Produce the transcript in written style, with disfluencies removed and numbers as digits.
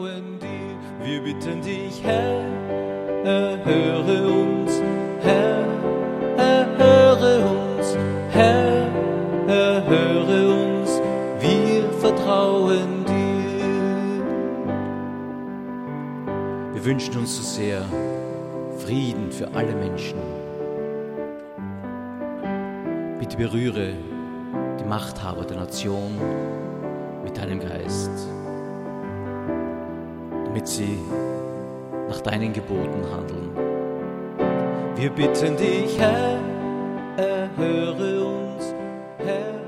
vertrauen dir. Wir bitten dich, Herr, erhöre uns, Herr, erhöre uns, Herr, erhöre uns, wir vertrauen dir. Wir wünschen uns so sehr Frieden für alle Menschen. Bitte berühre die Machthaber der Nation mit deinem Geist, damit sie nach deinen Geboten handeln. Wir bitten dich, Herr, erhöre uns, Herr.